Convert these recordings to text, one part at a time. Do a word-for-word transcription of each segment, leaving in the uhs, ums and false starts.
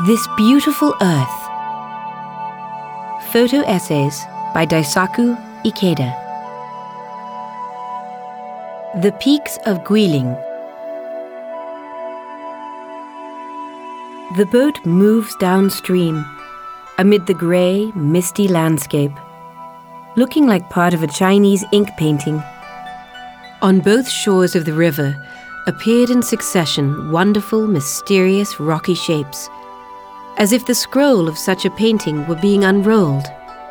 This Beautiful Earth. Photo essays by Daisaku Ikeda. The Peaks of Guilin. The boat moves downstream amid the grey, misty landscape, looking like part of a Chinese ink painting. On both shores of the river appeared in succession wonderful, mysterious, rocky shapes, as if the scroll of such a painting were being unrolled.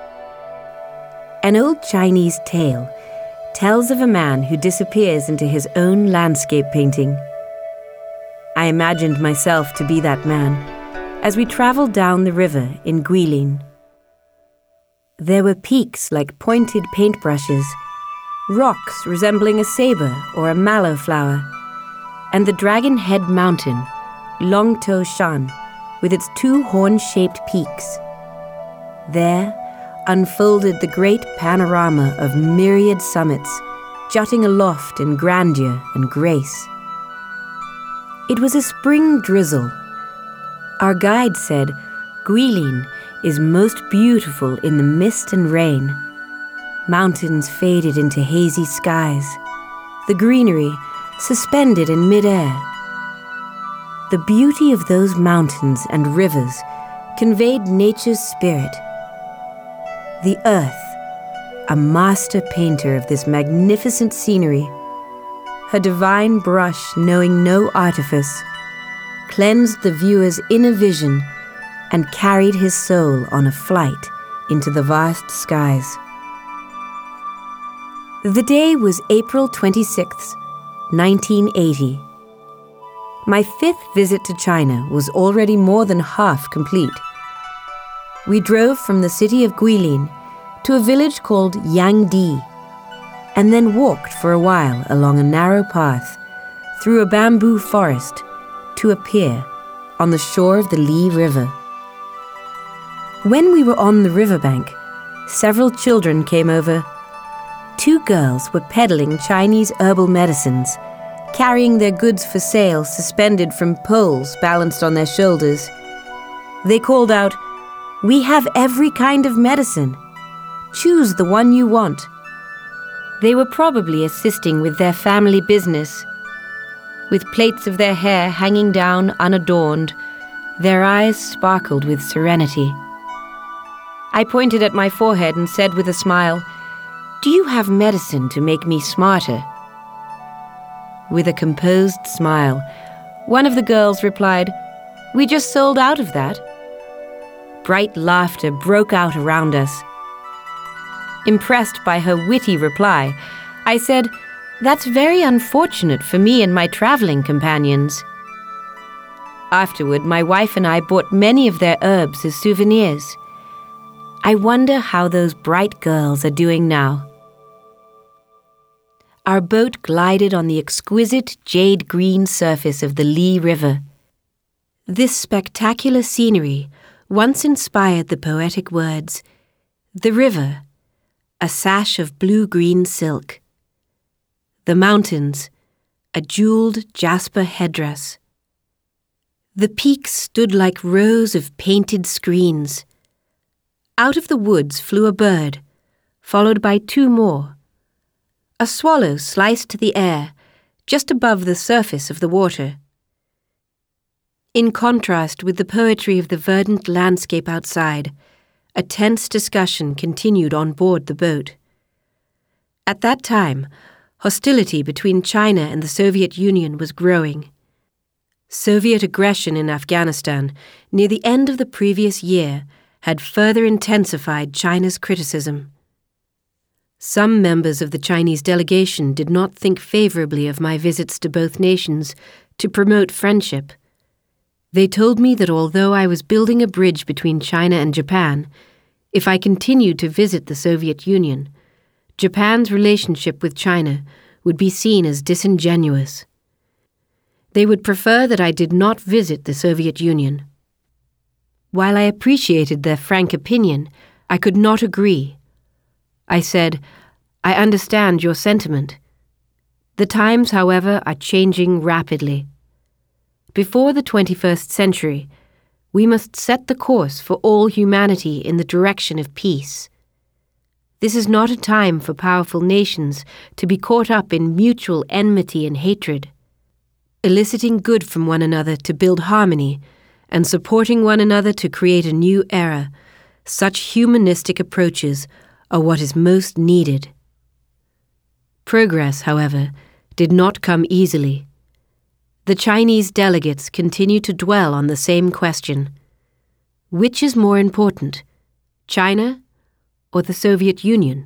An old Chinese tale tells of a man who disappears into his own landscape painting. I imagined myself to be that man as we traveled down the river in Guilin. There were peaks like pointed paintbrushes, rocks resembling a saber or a mallow flower, and the Dragon Head Mountain, Longtou Shan, with its two horn-shaped peaks. There unfolded the great panorama of myriad summits, jutting aloft in grandeur and grace. It was a spring drizzle. Our guide said Guilin is most beautiful in the mist and rain. Mountains faded into hazy skies, the greenery suspended in mid-air. The beauty of those mountains and rivers conveyed nature's spirit. The earth, a master painter of this magnificent scenery, her divine brush knowing no artifice, cleansed the viewer's inner vision and carried his soul on a flight into the vast skies. The day was April twenty-sixth, nineteen eighty. My fifth visit to China was already more than half complete. We drove from the city of Guilin to a village called Yangdi, and then walked for a while along a narrow path through a bamboo forest to a pier on the shore of the Li River. When we were on the riverbank, several children came over. Two girls were peddling Chinese herbal medicines, carrying their goods for sale suspended from poles balanced on their shoulders. They called out, "We have every kind of medicine. Choose the one you want." They were probably assisting with their family business. With plaits of their hair hanging down unadorned, their eyes sparkled with serenity. I pointed at my forehead and said with a smile, "Do you have medicine to make me smarter?" With a composed smile, one of the girls replied, "We just sold out of that." Bright laughter broke out around us. Impressed by her witty reply, I said, "That's very unfortunate for me and my traveling companions." Afterward, my wife and I bought many of their herbs as souvenirs. I wonder how those bright girls are doing now. Our boat glided on the exquisite jade-green surface of the Li River. This spectacular scenery once inspired the poetic words, "The river, a sash of blue-green silk. The mountains, a jeweled jasper headdress. The peaks stood like rows of painted screens. Out of the woods flew a bird, followed by two more. A swallow sliced the air, just above the surface of the water." In contrast with the poetry of the verdant landscape outside, a tense discussion continued on board the boat. At that time, hostility between China and the Soviet Union was growing. Soviet aggression in Afghanistan near the end of the previous year had further intensified China's criticism. Some members of the Chinese delegation did not think favorably of my visits to both nations to promote friendship. They told me that although I was building a bridge between China and Japan, if I continued to visit the Soviet Union, Japan's relationship with China would be seen as disingenuous. They would prefer that I did not visit the Soviet Union. While I appreciated their frank opinion, I could not agree. I said, "I understand your sentiment. The times, however, are changing rapidly. Before the twenty-first century, We must set the course for all humanity in the direction of peace. This is not a time for powerful nations to be caught up in mutual enmity and hatred. Eliciting good from one another to build harmony and supporting one another to create a new era, such humanistic approaches are what is most needed. Progress, however, did not come easily. The Chinese delegates continue to dwell on the same question. Which is more important, China or the Soviet Union?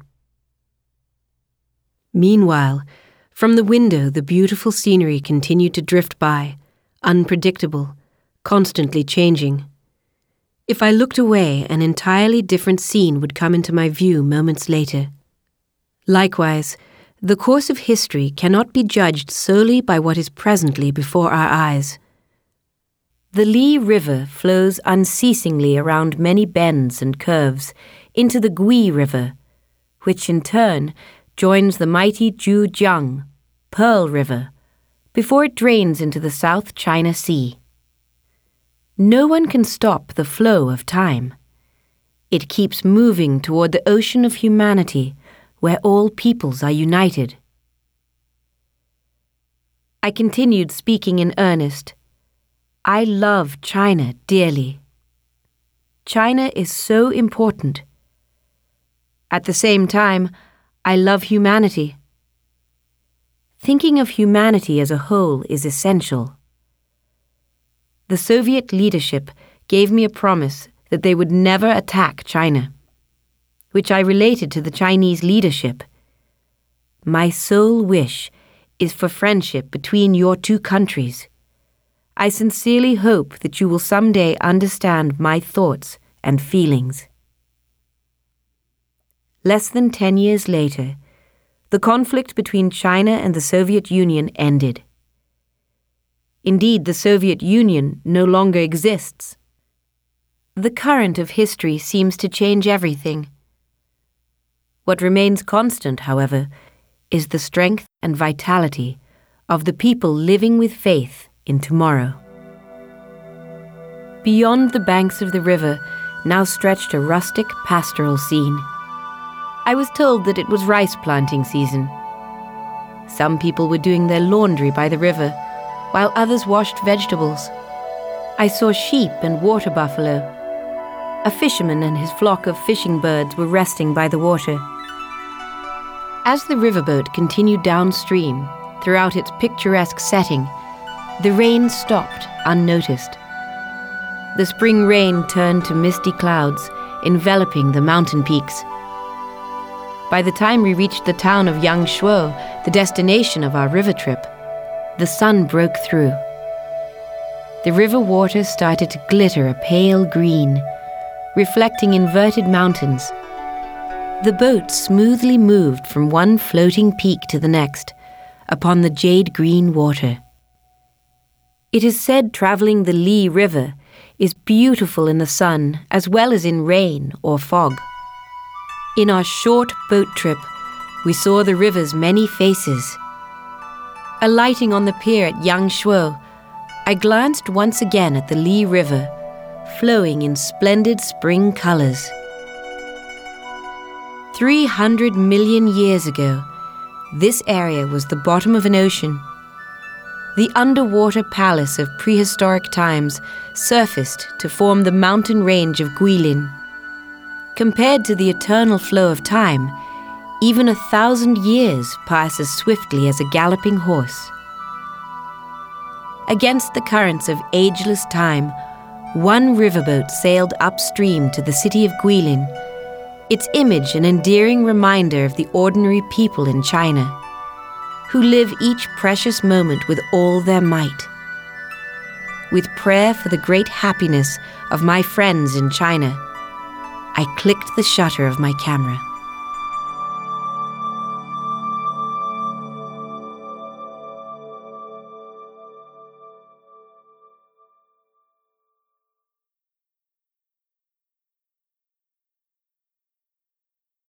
Meanwhile, from the window the beautiful scenery continued to drift by, unpredictable, constantly changing. If I looked away, an entirely different scene would come into my view moments later. Likewise, the course of history cannot be judged solely by what is presently before our eyes. The Li River flows unceasingly around many bends and curves into the Gui River, which in turn joins the mighty Zhujiang, Pearl River, before it drains into the South China Sea. No one can stop the flow of time. It keeps moving toward the ocean of humanity, where all peoples are united. I continued speaking in earnest. I love China dearly. China is so important. At the same time, I love humanity. Thinking of humanity as a whole is essential. The Soviet leadership gave me a promise that they would never attack China, which I related to the Chinese leadership. My sole wish is for friendship between your two countries. I sincerely hope that you will someday understand my thoughts and feelings. Less than ten years later, the conflict between China and the Soviet Union ended. Indeed, the Soviet Union no longer exists. The current of history seems to change everything. What remains constant, however, is the strength and vitality of the people living with faith in tomorrow. Beyond the banks of the river now stretched a rustic pastoral scene. I was told that it was rice planting season. Some people were doing their laundry by the river, while others washed vegetables. I saw sheep and water buffalo. A fisherman and his flock of fishing birds were resting by the water. As the riverboat continued downstream, throughout its picturesque setting, the rain stopped unnoticed. The spring rain turned to misty clouds, enveloping the mountain peaks. By the time we reached the town of Yangshuo, the destination of our river trip, the sun broke through. The river water started to glitter a pale green, reflecting inverted mountains. The boat smoothly moved from one floating peak to the next, upon the jade-green water. It is said traveling the Li River is beautiful in the sun as well as in rain or fog. In our short boat trip, we saw the river's many faces. Alighting on the pier at Yangshuo, I glanced once again at the Li River, flowing in splendid spring colors. Three hundred million years ago, this area was the bottom of an ocean. The underwater palace of prehistoric times surfaced to form the mountain range of Guilin. Compared to the eternal flow of time, even a thousand years pass as swiftly as a galloping horse. Against the currents of ageless time, one riverboat sailed upstream to the city of Guilin, its image an endearing reminder of the ordinary people in China, who live each precious moment with all their might. With prayer for the great happiness of my friends in China, I clicked the shutter of my camera.